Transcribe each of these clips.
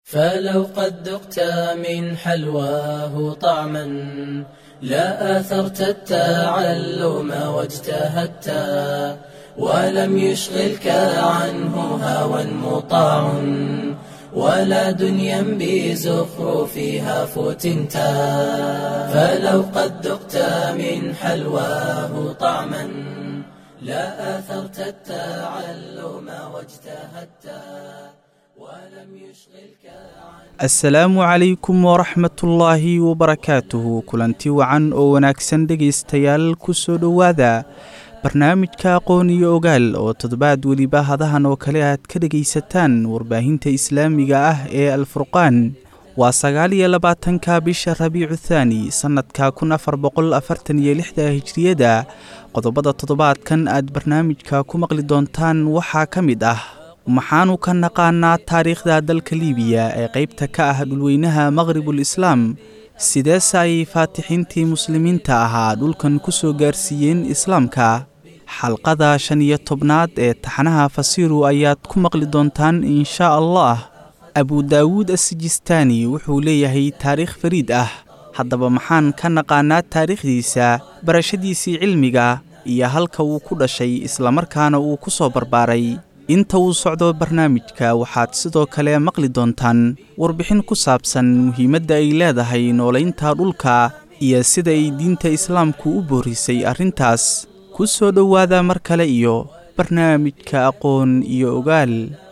فلو قد ذقت من حلواه طعما لا آثرت التعلم واجتهدت ولم يشغلك عنه هوى مطاع ولا دنيا بزخرفها فتنت فلو قد ذقت من حلواه طعما لا آثرت التعلم واجتهدت ولم يشغلك asalaamu calaykum waraxmatullaahi wabarakaatuhu kulanti wacan oo wanaagsan dhegaystayaal ku soo dhowaada barnaamijka aqoon iyo ogaal oo toddobaad weliba hadahan oo kale aad ka dhegaysataan warbaahinta islaamiga ah ee alfurqaan waa 29-ka bisha rabiicu thaani sanadka 1446 hijriyada qodobada toddobaadkan aad barnaamijka ku maqli doontaan waxaa ka mid ah maxaanu ka naqaanaa taariikhda dalka liibiya ee qaybta ka ah dhulweynaha maqribul islaam sideese ay faatixiintii muslimiinta ahaa dhulkan ku soo gaarsiiyeen islaamka xalqada 15aad ee taxanaha fasiiru ayaad ku maqli doontaan insha allah abu daawuud asijistaani wuxuu leeyahay taariikh fariid ah haddaba maxaan ka naqaanaa taariikhdiisa barashadiisii cilmiga iyo halka uu ku dhashay islamarkaana uu ku soo barbaaray inta uu socdo barnaamijka waxaad sidoo kale maqli doontaan warbixin ku saabsan muhiimadda ay leedahay noolaynta dhulka iyo sida ay diinta islaamku u boorisay arrintaas ku soo dhowaada mar kale iyo barnaamijka aqoon iyo ogaal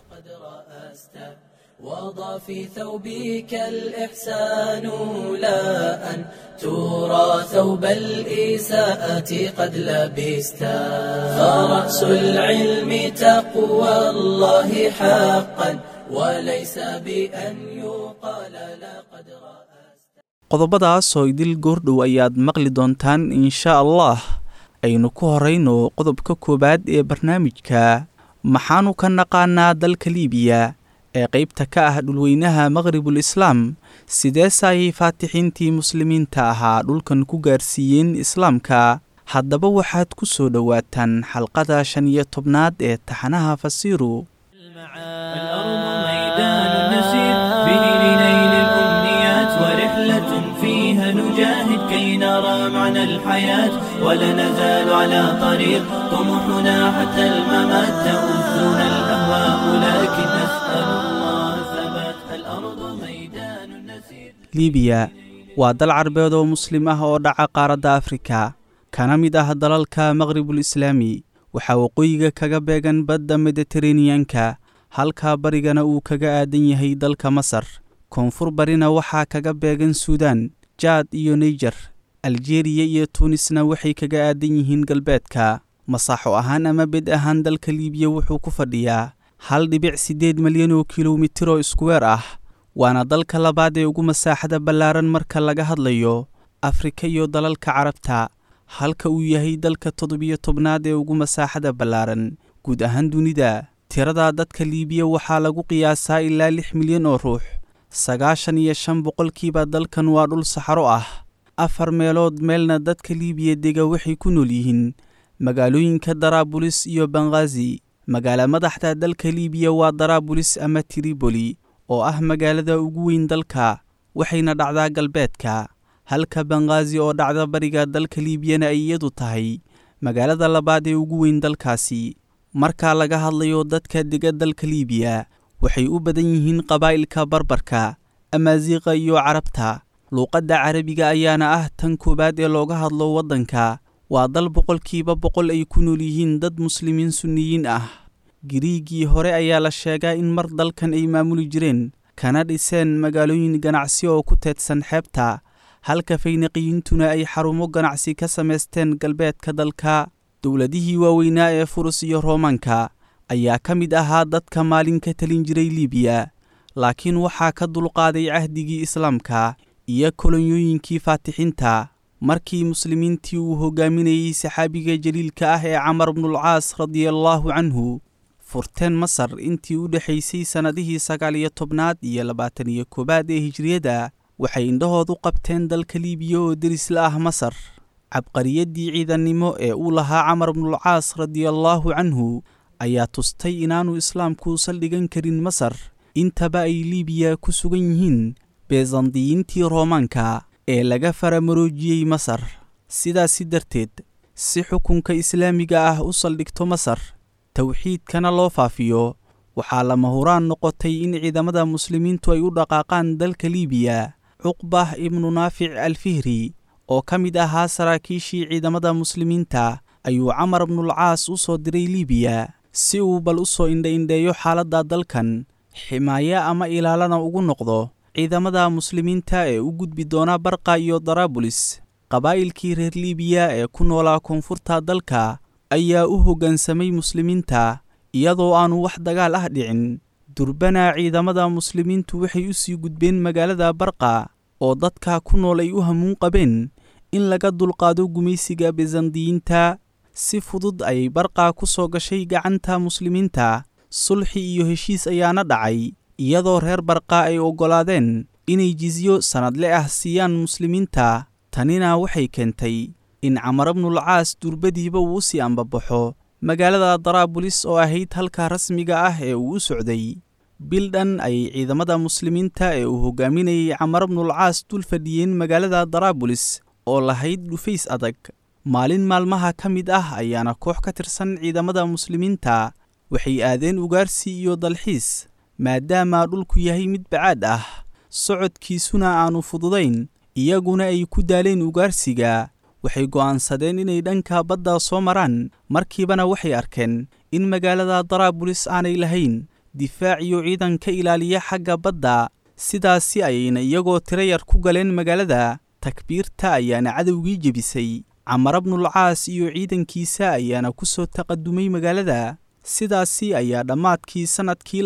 وضع في ثوبك الإحسان لا أن ترى ثوب الإساءة قد لبستا فرأس العلم تقوى الله حقا وليس بأن يقال لقد رأست qodobadaas oo idil goordhow ayaad maqli doontaan insha allah aynu ku horayno qodobka koobaad ee barnaamijka maxaanu ka naqaanaa dalka liibiya ee qaybta ka ah dhulweynaha maqribul islaam sideese ay faatixiintii muslimiinta ahaa dhulkan ku gaarsiiyeen islaamka haddaba waxaad ku soo dhowaataan xalqada 15aad ee taxanaha fasiiru فيها نجاهد كي نرى معنى الحياة ولا نزال على طريق طموحنا حتى الممات تؤذنا الأهواء لكن نسأل الله ثبات الأرض ميدان نسير liibiya waa dal carbeed oo muslim ah oo dhaca qaaradda afrika kana mid ah dalalka maqribul islaami waxaa waqooyiga kaga beegan badda mediteraneanka halka barigana uu kaga aadan yahay dalka masar koonfur barina waxaa kaga beegan suudaan jaad iyo neyjar aljeeriya iyo tuunisna waxay kaga aadan yihiin galbeedka masaaxo ahaan ama bed ahaan dalka liibiya wuxuu ku fadhiyaa 1.8 milyan oo kilomitir oo iskuweer ah waana dalka labaad ee ugu masaaxada ballaaran marka laga hadlayo afrika iyo dalalka carabta halka uu yahay dalka 17aad ee ugu masaaxada ballaaran guud ahaan dunida tirada dadka liibiya waxaa lagu qiyaasaa ilaa 6 milyan oo ruux 95% dalkan waa dhul saxaro ah 4 meelood meelna dadka liibiya dega waxay ku nool yihiin magaalooyinka daraabulis iyo banghaazi magaala madaxda dalka liibiya waa daraabulis ama tripoli oo ah magaalada ugu weyn dalka waxayna dhacdaa galbeedka halka banghaazi oo dhacda bariga dalka liibiyana ay iyadu tahay magaalada labaad ee ugu weyn dalkaasi marka laga hadlayo dadka dega dalka liibiya waxay u badan yihiin qabaa'ilka barbarka amaaziiqa iyo carabta luuqadda carabiga ayaana ah tan koobaad ee looga hadlo waddanka waa dal 100% ay ku nool yihiin dad muslimiin sunniyiin ah giriigii hore ayaa la sheegaa in mar dalkan ay maamuli jireen kana dhiseen magaalooyin ganacsi oo ku teedsan xeebta halka fayniqiyiintuna ay xarumo ganacsi ka samaysteen galbeedka dalka dowladihii waaweynaa ee furus iyo roomaanka ayaa ka mid ahaa dadka maalin ka talin jiray liibiya laakiin waxaa ka dulqaaday cahdigii islaamka iyo kolonyooyinkii faatixiinta markii muslimiintii uu hogaaminayay saxaabiga jaliilka ah ee camar bnulcaas radiyallaahu canhu furteen masar intii u dhexaysay sannadihii 19aad iyo 21aad ee hijriyada waxay indhahoodu qabteen dalka liibiya oo deris la ah masar cabqariyaddii ciidannimo ee uu lahaa camar bnulcaas radiyallaahu canhu ayaa tustay inaanu islaamku saldhigan karin masar intaba ay liibiya ku sugan yihiin beesandiyiintii roomaanka ee laga faramaroojiyey masar. sidaasi darteed si xukunka islaamiga ah u saldhigto masar tawxiidkana loo faafiyo waxaa lama huraan noqotay in ciidamada muslimiintu ay u dhaqaaqaan dalka liibiya. cuqbah ibnu naafic alfihri oo ka mid ahaa saraakiishii ciidamada muslimiinta ayuu camar ibnulcaas u soo diray liibiya si uu bal u soo indha-indheeyo xaaladda dalkan, ximaayo ama ilaalana ugu noqdo ciidamada muslimiinta ee u gudbi doona barqa iyo daraabulis. qabaa'ilkii reer liibiya ee ku noolaa koonfurta dalka ayaa u hoggaansamay muslimiinta iyadoo aanu wax dagaal ah dhicin. durbana ciidamada muslimiintu waxay u sii gudbeen magaalada barqa oo dadka ku nool ay u hamuun qabeen in laga dulqaado gumaysiga besandiyiinta. si fudud ayay barqa ku soo gashay gacanta muslimiinta. sulxi iyo heshiis ayaana dhacay iyadoo reer barqa ay oggolaadeen inay jizyo sannadle ah siiyaan muslimiinta. tanina waxay keentay in camar ibnulcaas durbadiiba uu u sii ambabaxo magaalada daraabulis oo ahayd halka rasmiga ah ee uu u socday. bil dhan ayay ciidamada muslimiinta ee uu hoggaaminayay camar ibnulcaas dul fadhiyeen magaalada daraabulis oo lahayd dhufays adag. maalin maalmaha ka mid ah ayaana koox ka tirsan ciidamada muslimiinta waxay aadeen ugaarsi iyo dalxiis maadaama dhulku yahay mid bacaad ah socodkiisuna aanu fududayn. iyaguna ay ku daaleen ugaarsiga waxay go'aansadeen inay dhanka badda soo maraan. markiibana waxay arkeen in magaalada daraabulis aanay lahayn difaac iyo ciidan ka ilaaliya xagga badda. sidaasi ayayna iyagoo tiro yar ku galeen magaalada. takbiirta ayaana cadowgii jebisay. camar ibnulcaas iyo ciidankiisa ayaana ku soo taqadumay magaalada. sidaasi ayaa dhammaadkii sannadkii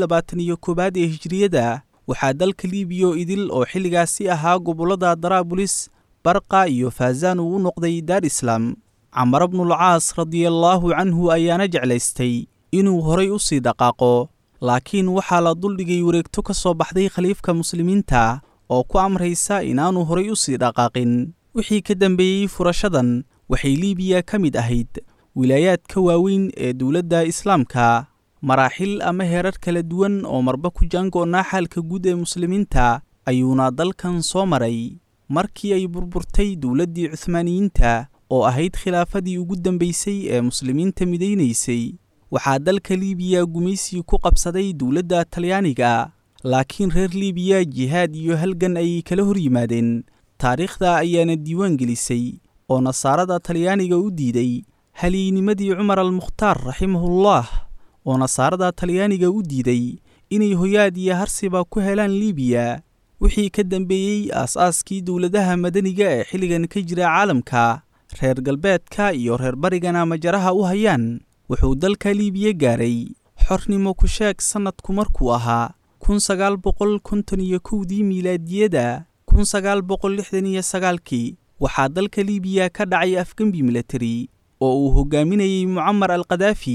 21 ee hijriyada waxaa dalka liibiya idil oo xilligaasi ahaa gobollada daraabulis, barqa iyo faazaan uu u noqday daar islaam. camar ibnulcaas radiallaahu canhu ayaana jeclaystay inuu horay u sii dhaqaaqo, laakiin waxaa la duldhigay wareegto ka soo baxday khaliifka muslimiinta oo ku amraysa inaanu horay u sii dhaqaaqin. wixii ka dambeeyey furashadan waxay liibiya ka mid ahayd wilaayaadka waaweyn ee dowladda islaamka. maraaxil ama heerar kala duwan oo marba ku jaango'naa xaalka guud ee muslimiinta ayuuna dalkan soo maray. markii ay burburtay dowladdii cuhmaaniyiinta oo ahayd khilaafadii ugu dambaysay ee muslimiinta midaynaysay, waxaa dalka liibiya gumaysi ku qabsaday dowladda talyaaniga. laakiin reer liibiya jihaad iyo halgan ayay kala hor yimaadeen. taariikhda ayaana diiwaan gelisay oo nasaarada talyaaniga u diiday haliyinimadii cumar almukhtaar raximahullah, oo nasaarada talyaaniga u diiday inay hoyaad iyo harsiba ku helaan liibiya. wixii ka dambeeyey aas-aaskii dowladaha madaniga ee xilligan ka jira caalamka, reer galbeedka iyo reer barigana majaraha u hayaan, wuxuu dalka liibiya gaaray xornimo ku sheeg sannadku markuu ahaa 1951 miilaadiyada. 1969kii waxaa dalka liibiya ka dhacay afgembi milatari oo uu hoggaaminayey mucamar alqadaafi.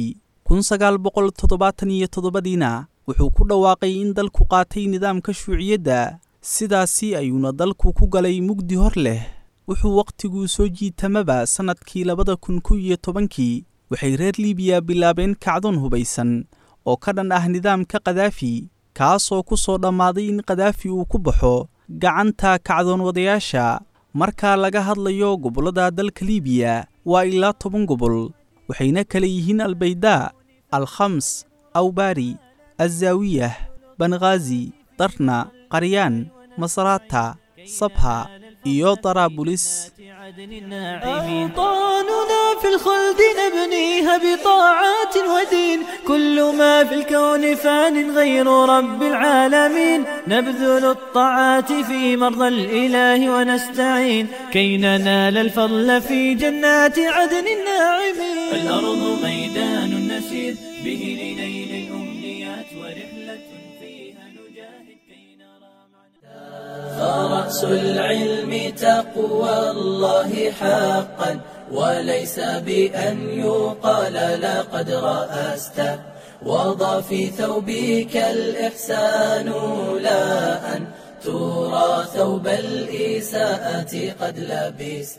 1977diina wuxuu ku dhawaaqay in dalku qaatay nidaamka shuuciyadda. sidaasi ayuuna dalku ku galay mugdi hor leh. wuxuu wakhtiguu soo jiitamaba sannadkii 2011kii waxay reer liibiya bilaabeen kacdoon hubaysan oo ka dhan ah nidaamka kadaafi, kaasoo ku soo dhammaaday in kadaafi uu ku baxo gacanta kacdoon wadayaasha. marka laga hadlayo gobollada dalka liibiya waa ilaa 10 gobol, waxayna kala yihiin albaydaa, alkhams, awbaari, azzaawiyah, banghaazi, darna, qaryaan, masraata, sabha iyo daraabulis. أوطاننا في الخلد نبنيها بطاعات ودين، كل ما في الكون فان غير رب العالمين، نبذل الطاعات في مرضى الإله ونستعين كي ننال الفضل في جنات عدن الناعمين. الأرض ميدان نسير به لنيل الأمنيات ورحلة فيها نجاهد كي نرى معنا. فرأس العلم تقوى الله حقا، وليس بأن يقال لقد رأست، وضع في ثوبك الإحسان لا أن ترى ثوب الإساءة قد لبست.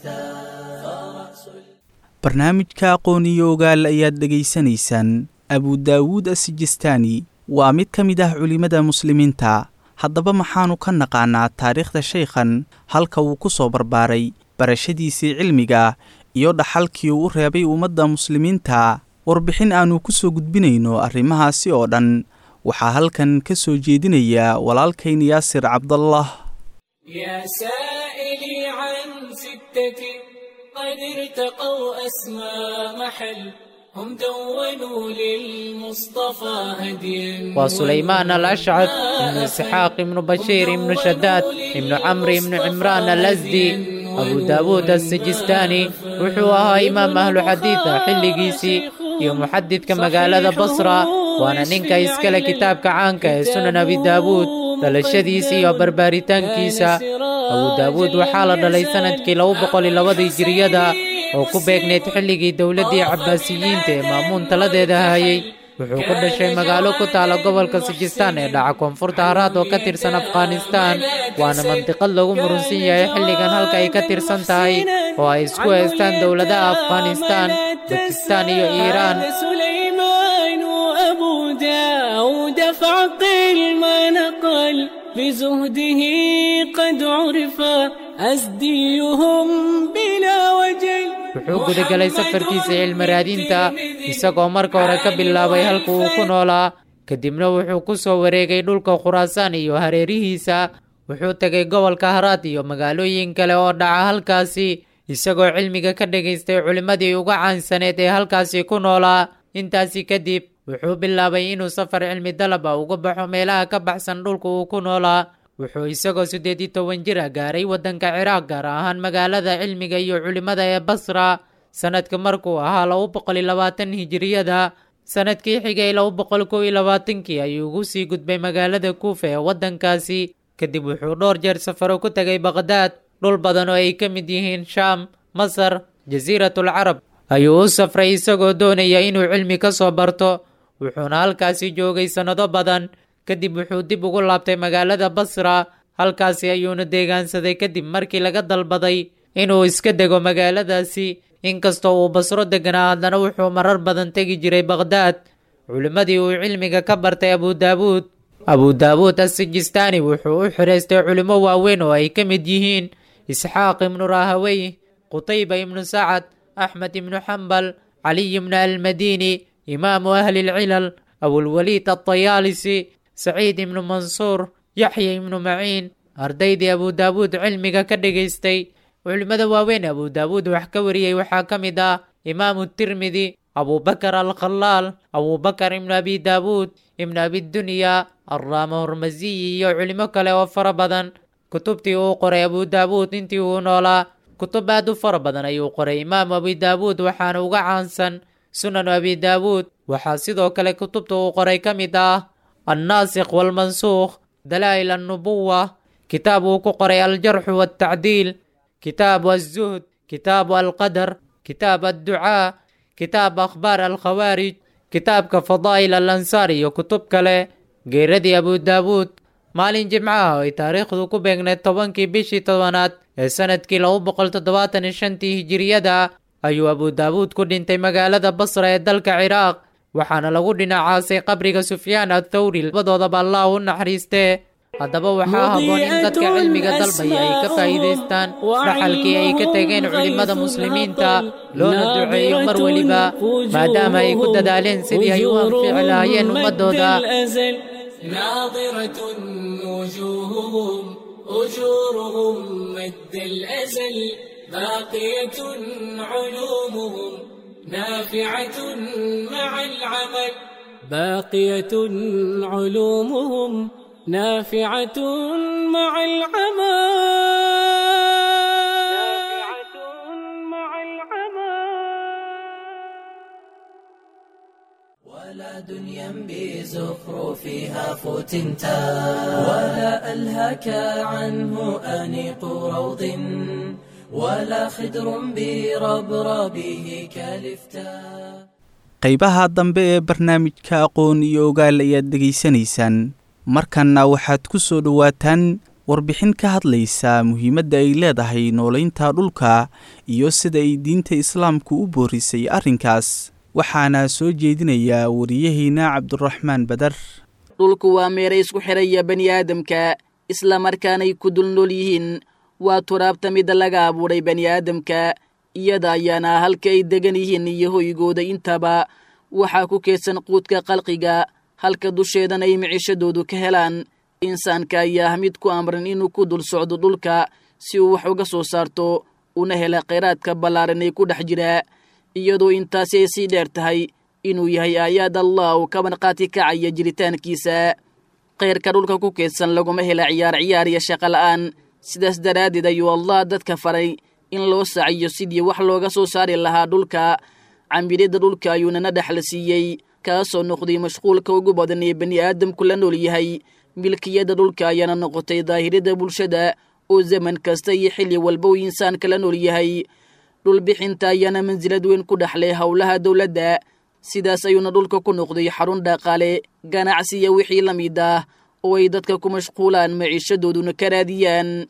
barnaamijka aqoon iyo ogaal ayaad dhegaysanaysaan. abu daawuud asijistaani waa mid ka mid ah culimmada muslimiinta. haddaba maxaanu ka naqaanaa taariikhda shaykhan, halka uu ku soo barbaaray, barashadiisii cilmiga iyo dhaxalkii uu u reebay ummadda muslimiinta? warbixin aannu ku soo gudbinayno arrimahaasi oo dhan waxaa halkan ka soo jeedinaya walaalkayn yaasir cabdallah. يا سائلي عن ستة قد ارتقوا أسمى محل هم دونوا للمصطفى هديا. وسليمان الأشعث بن إسحاق بن بشير بن شداد بن عمرو بن عمران الأزدي أبو داود السجستاني وحوها إمام أهل حديثة حلقيسي iyo muxadidka magaalada Basra, waana ninka iskale kitaabka caanka ee Sunan Abi Daawud. dhalashadiisa iyo barbaaritaankiisa, Abu Daawud waxaa la dhalay sanadkii 202 hijriyada oo ku beegneyd xilligii dowladii Cabbaasiyiinta ee Maamuun taladeeda hayay. wuxuu ku dhashay magaalo ku taala gobolka Sijistaan ee dhaca koonfurta Haraad oo ka tirsan Afghanistan, waana mantiqad lagu murunsan yahay xilligan halka ay ka tirsan tahay oo ay isku haystaan dowladaha Afghanistan, Pakistan iyo Iiraan. سليمان وأبو داود فعقل ما نقل بزهده قد عرف أزديهم بلا وجل. wuxuu gudagalay safarkiisa cilmi raadinta isagoo marka hore ka bilaabay halka uu ku noolaa, kadibna wuxuu ku soo wareegay dhulka Khuraasaan iyo hareerihiisa. wuxuu tagay gobolka Haraad iyo magaalooyin kale oo dhaca halkaasi, isagoo cilmiga ka dhageystay culimmadii uga caansaneed ee halkaasi ku noolaa. intaasi kadib wuxuu bilaabay inuu safar cilmi dalab ah uga baxo meelaha ka baxsan dhulka uu ku noolaa. wuxuu isagoo 18 jir ah gaaray waddanka Ciraaq, gaar ahaan magaalada cilmiga iyo culimmada ee Basra. sanadka markuu ahaa 220 hijriyada, sanadkii xigay 221 ayuu ugu sii gudbay magaalada Kuufa ee waddankaasi. kadib wuxuu dhowr jeer safaro ku tagay Baqdaad. dhul badan oo ay ka mid yihiin Shaam, Masar, Jasiiratul Carab ayuu u safray isagoo doonaya inuu cilmi ka soo barto. wuxuuna halkaasi joogay sannado badan. kadib wuxuu dib ugu laabtay magaalada Basra, halkaasi ayuuna deegaansaday kadib markii laga dalbaday inuu iska dego magaaladaasi. inkastoo uu Basro deganaa, haddana wuxuu marar badan tegi jiray Baqdaad. culimmadii uu cilmiga ka bartay Abu Daawud as-Sijistaani wuxuu u xiraystay culimo waaweyn oo ay ka mid yihiin Isxaaq ibnu Rahawayh, Qutayba ibnu Sacad, Axmed ibnu Xambal, Cali ibnu al-Madini, imaamu ahli al-cilal, Abulwaliid at-Tayaalisi, Saciid ibnu Mansuur, Yaxya ibnu Maciin. ardaydii Abu Daawud cilmiga ka dhageystay. culimada waaweyn Abu Daawud wax ka wariyay waxaa ka mid ah imaamu Tirmidi, Abu Bakr al-Khalaal, Abu Bakr ibnu Abi Daawud, ibnu Abi Dunya, Ar-Ramahurmazi iyo culimo kale oo fara badan. kutubtii uu qoray Abu Daawud intii uu noolaa, kutub aad u fara badan ayuu qoray imaam Abi Daawud, waxaana uga caansan Sunan Abi Daawud. waxaa sidoo kale kutubta uu qoray ka mid ah الناسخ والمنسوخ، دلائل النبوة، كتاب قرئ الجرح والتعديل، كتاب الزهد، كتاب القدر، كتاب الدعاء، كتاب أخبار الخوارج، كتاب كفضائل الأنصار وكتب كله. غيردي أبو داود maalin jimcaha ay taariikhdu ku beegneed 10kii bishii tobanaad ee sanadkii 275 hijriyada ayuu Abu Daawud ku dhintay magaalada Basra ee dalka Ciraaq. waxaana lagu dhinacaasay qabriga Sufyaan ath-Thawri, labadoodaba Allah u naxariistee. haddaba waxaa habboon in dadka cilmiga dalbaya ay ka faa'iidaystaan dhaxalkii ay ka tageen culimmada muslimiinta, loona duceeyo mar waliba, maadaama ay ku dadaaleen sidii ay u anfici lahaayeen ummadooda. ناظرة وجوههم أجورهم مد الأزل، باقية علومهم نافعة مع العمل، باقية علومهم نافعة مع العمل. ولا دنيا بزخرفها فتنتا، ولا ألهك عنه أنيق روض، ولا خدر بربربه كالفتا. qaybaha dambe ee barnaamijka aqoon iyo ogaal ayaad dhegaysanaysaan. markanna waxaad ku soo dhowaataan warbixin ka hadlaysa muhiimadda ay leedahay noolaynta dhulka iyo sida ay diinta islaamku u boorisay arrinkaas. waxaana soo jeedinayaa wariyaheena Cabdiraxmaan Badar. dhulku waa meeray isku xiraya bani aadamka isla markaanay ku dul nool yihiin waa turaabta mida laga abuuray bani aadamka iyada ayaana halka ay degan yihiin iyo hoygooda intaba waxaa ku keedsan quudka qalqiga halka dusheedan ay micishadoodu ka helaan insaanka ayaa mid ku amran inuu ku dul socdo dhulka si uu wax uga soo saarto una hela khayraadka ballaaran ee ku dhex jira iyadoo intaasi ay sii dheer tahay inuu yahay aayaad allah oo ka markhaati kacaya jiritaankiisa khayrka dhulka ku keedsan laguma hela ciyaar iyo shaqo la'aan sidaas daraaddeed ayuu allah dadka faray in loo saciyo sidii wax looga soo saari lahaa dhulka camiridda dhulka ayuunana dhexla siiyey kaasoo noqday mashquulka ugu badan ee bani aadamku la nool yahay milkiyadda dhulka ayaana noqotay daahirada bulshada oo zaman kasta iyo xilli walba uu insaanka la nool yahay dhulbixinta ayaana mansilad weyn ku dhexlay howlaha dowladda sidaas ayuuna dhulka ku noqday xarun dhaqaale ganacsiya wixii la mid ah oo ay dadka ku mashquulaan maciishadooduna ka raadiyaan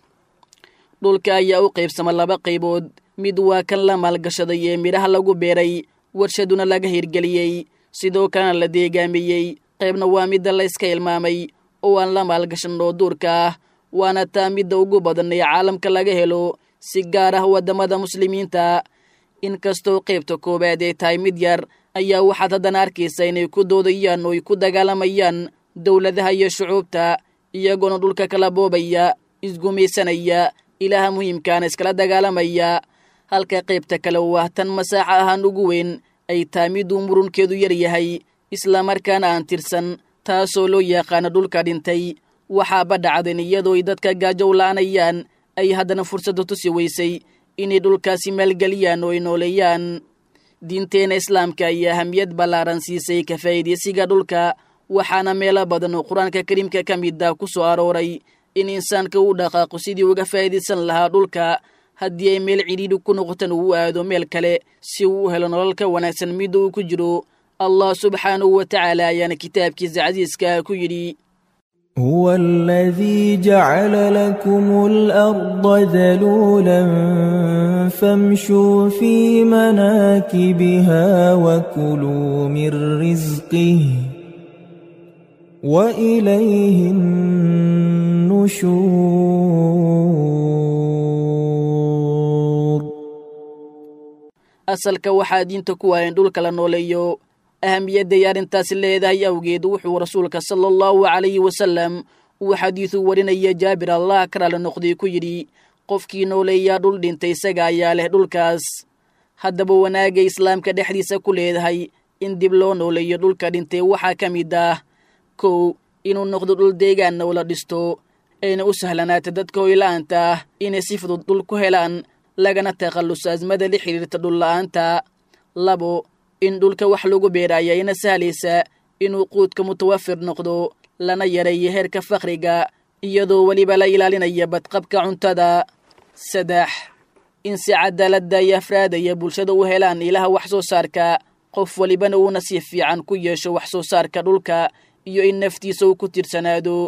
dhulka ayaa u qaybsama 2 qaybood mid waa kan la maalgashaday ee midhaha lagu beeray warshaduna laga hirgeliyey sidoo kalena la deegaamiyey qaybna waa midda la iska ilmaamay oo aan la maalgashan oo duurka ah waana taa midda ugu badan ee caalamka laga helo si gaar ah waddamada muslimiinta inkastoo qaybta koowaad ay tahay mid yar ayaa waxaad haddana arkaysa inay ku doodayaan oo ay ku dagaalamayaan dowladaha iyo shucuubta iyagoona dhulka kala boobaya isgumaysanaya ilaha muhiimkaana iskala dagaalamaya halka qaybta kale waa tan masaaxa ahaan ugu weyn ay tahay miduu murunkeedu yar yahay islamarkaana aan tirsan taasoo loo yaqaano dhulka dhintay waxaaba dhacdeen iyadoo ay dadka gaajow la'anayaan ay haddana fursadda tusi weysay inay dhulkaasi maalgeliyaan oo ay nooleeyaan diinteena islaamka ayaa ahamiyad ballaaran siisay ka faa'iidaysiga dhulka waxaana meelo badan oo qur-aanka kariimka ka mid ah ku soo arooray in insaanka uu dhaqaaqo sidii uga faa'iidaysan lahaa dhulka haddii ay meel cidhiidhi ku noqotan uu aado meel kale si uu u helo nolol ka wanaagsan midda uu ku jiro allah subxaanahu wa tacaala ayaana kitaabkiisa casiiska ku yidhi هو الذي جعل لكم الأرض ذلولا فامشوا في مناكبها وكلوا من رزقه وإليه النشور asalka waxaa diinta ku waayan dhulka la nooleeyo ahamiyadday arrintaasi leedahay awgeed wuxuu rasuulka sala allahu calayhi wasalam uu xadiidu warinaya jaabir allah ka raalli noqday ku yidhi qofkii nooleeyaa dhul dhintay isaga ayaa leh dhulkaas haddaba wanaagga islaamka dhexdiisa ku leedahay in dib loo nooleeyo dhulka dhintay waxaa ka mid ah 1 inuu noqdo dhul deegaanna oo la dhisto ayna u sahlanaata dadka hoyla'aanta ah inay si fudud dhul ku helaan lagana takhalluso asmada la xiriirta dhul la'aanta 2 in dhulka wax lagu beeraya ina sahlaysa inuu quudka mutawafir noqdo lana yareeyo heerka faqriga iyadoo weliba la ilaalinaya badqabka cuntada 3 in si cadaaladda iyo afraadaya bulshada u helaan ilaha wax soo saarka qof walibana uu nasiib fiican ku yeesho wax soo saarka dhulka iyo in naftiisa uu ku tirsanaado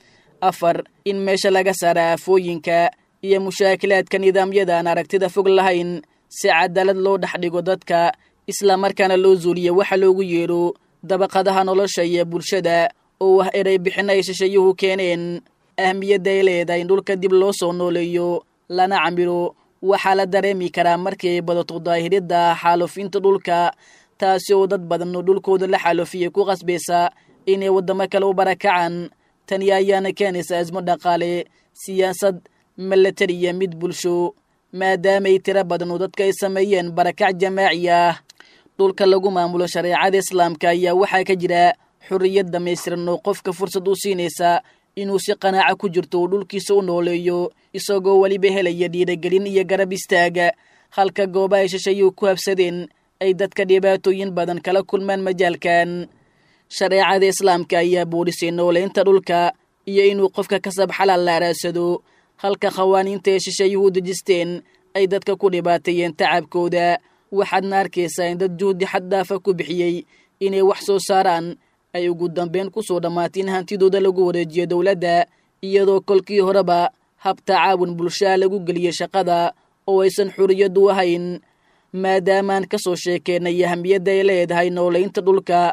4 in meesha laga saara aafooyinka iyo mushaakilaadka nidaamyada aan aragtida fog lahayn si cadaalad loo dhex dhigo dadka isla markaana loo zuuliyo waxa loogu yeero dabaqadaha nolosha iyo bulshada oo ah eray bixin ay shishayuhu keeneen ahmiyadda ay leedahay in dhulka dib loo soo nooleeyo lana camiro waxaa la dareemi karaa markii ay badato daahiridda xaalufinta dhulka taasi oo dad badan oo dhulkooda la xaalufiyey ku qasbaysa inay waddamo kale u barakacaan tani ayaana keenaysa asmo dhaqaale siyaasad milatariya mid bulsho maadaamay tiro badan oo dadka ay sameeyeen barakac jamaaci ah dhulka lagu maamulo shareecada islaamka ayaa waxaa ka jira xurriyad dhamaystiran oo qofka fursad u siinaysa inuu si qanaaca ku jirto uu dhulkiisa u nooleeyo isagoo weliba helaya dhiirigelin iyo garab istaaga halka gooba ay shishayuhu ku habsadeen ay dadka dhibaatooyin badan kala kulmaan majaalkan shareecada islaamka ayaa boodhisay nooleynta dhulka iyo inuu qofka kasab xalaal la araadsado halka qawaaniinta ee shishayuhu dejisteen ay dadka ku dhibaateeyeen tacabkooda waxaadna arkaysaa in dad juhdi xad dhaafa ku bixiyey inay wax soo saaraan ay ugu dambeyn ku soo dhammaatay in hantidooda lagu wareejiyo dowladda iyadoo kolkii horeba hab tacaawun bulshaa lagu geliyey shaqada oo aysan xuriyadu ahayn maadaamaan ka soo sheekeennay ahamiyadda ay leedahay nooleynta dhulka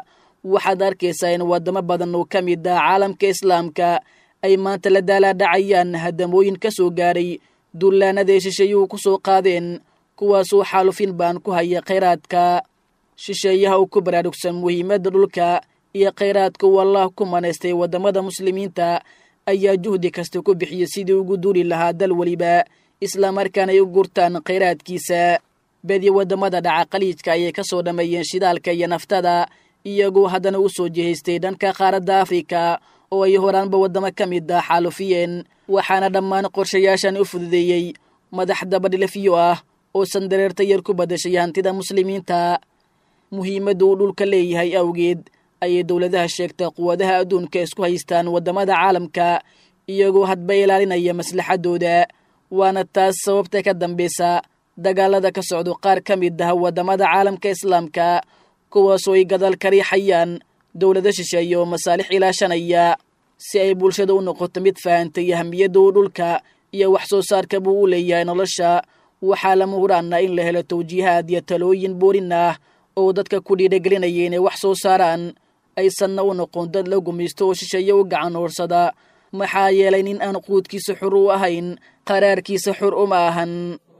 waxaad arkaysaa in waddamo badan oo ka mid ah caalamka islaamka ay maanta la daalaadhacayaan hadamooyin ka soo gaaray dullaanada shisheeyuhu ku soo qaadeen kuwaasoo xaalufin baan ku haya khayraadka shisheeyaha uu ku baraarugsan muhiimadda dhulka iyo khayraadka uu allah ku manaystay waddamada muslimiinta ayaa juhdi kasta ku bixiyey sidii ugu duuli lahaa dal weliba islamarkaana ay u gurtaan khayraadkiisa badi waddamada dhaca khaliijka ayay ka soo dhammeeyeen shidaalka iyo naftada iyagoo haddana u soo jihaystay dhanka qaaradda afrika oo ay horaanba waddamo ka mid ah xaalufiyeen waxaana dhammaan qorshayaashan u fududeeyey madax dabadhilafiyo ah oo sandareerta yar ku badashay hantida muslimiinta muhiimadda uu dhulka leeyahay awgeed ayay dowladaha sheegta quwadaha adduunka isku haystaan waddamada caalamka iyagoo hadba ilaalinaya maslaxaddooda waana taas sababta ka dambaysa dagaalada ka socdo qaar ka mid ah waddamada caalamka islaamka kuwaasoo ay gadaal ka riixayaan dowlado shisheeye oo masaalix ilaashanaya si ay bulshada u noqoto mid fahantay ahamiyadda uu dhulka iyo wax soo saarka buu u leeyahay nolosha waxaa lama huraana in la helo tawjiihaad iyo talooyin boorin ah oo dadka ku dhiiragelinaya inay wax soo saaraan aysanna u noqon dad la gumaysto oo shisheeye u gacan hoorsada maxaa yeelay nin aan quudkiisa xur u ahayn qaraarkiisa xur uma ahan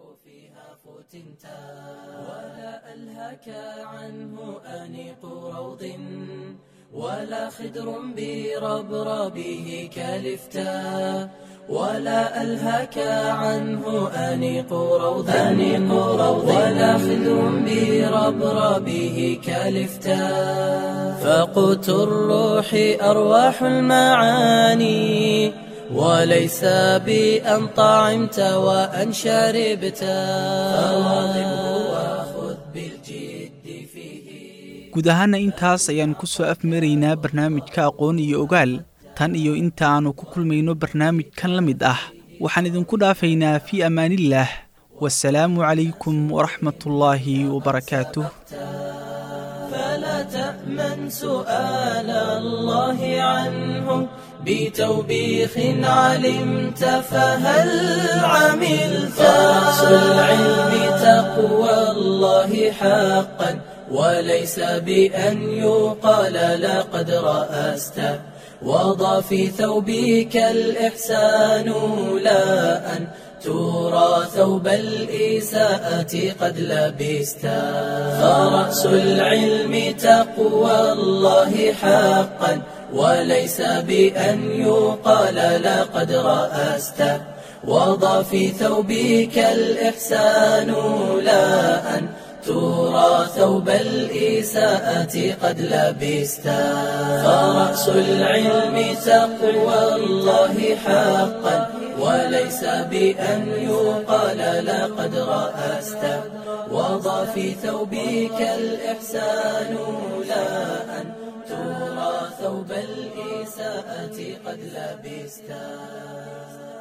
ولا خدر بربربه كالفتاء ولا ألهك عنه أنيق روض ولا خدر بربربه كالفتاء فقوت الروح أرواح المعاني وليس بأن طعمت وأن شربت فواظبه وخذ بالجد فيه. guud ahaana intaas ayaan ku soo afmaraynaa barnaamijka aqoon iyo ogaal tan iyo inta aanu ku kulmayno barnaamijkan la mid ah waxaan idinku dhaafaynaa fii amaanillaah wasalaamu calaykum waraxmatullaahi wabarakaatuh. فلا تأمن سؤال الله عنه بتوبيخ علمت فهل عملت رأس العلم تقوى الله حقا وليس بأن يقال لقد رأست وضع في ثوبك الإحسان لا أن ترى ثوب الإساءة قد لبست فرأس العلم تقوى الله حقا وليس بأن يقال لقد رأست وضع في ثوبك الإحسان لا أن ترى ثوب الإساءة قد لبست فرأس العلم تقوى الله حقا وليس بأن يقال لقد رأست وضع في ثوبك الإحسان لا أن ترى ثوب الإساءة قد لبست.